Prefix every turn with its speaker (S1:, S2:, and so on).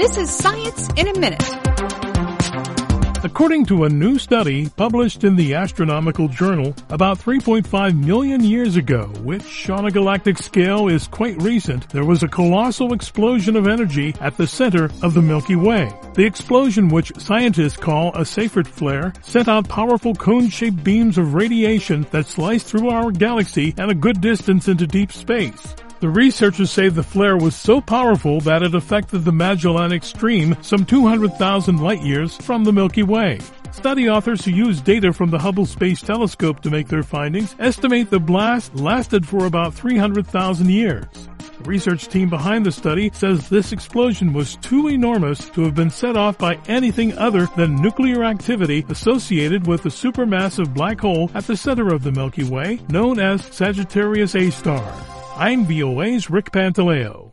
S1: This is Science in a Minute.
S2: According to a new study published in the Astronomical Journal about 3.5 million years ago, which on a galactic scale is quite recent, there was a colossal explosion of energy at the center of the Milky Way. The explosion, which scientists call a Seyfert flare, sent out powerful cone-shaped beams of radiation that sliced through our galaxy and a good distance into deep space. The researchers say the flare was so powerful that it affected the Magellanic Stream some 200,000 light-years from the Milky Way. Study authors who used data from the Hubble Space Telescope to make their findings estimate the blast lasted for about 300,000 years. The research team behind the study says this explosion was too enormous to have been set off by anything other than nuclear activity associated with the supermassive black hole at the center of the Milky Way, known as Sagittarius A star. I'm VOA's Rick Pantaleo.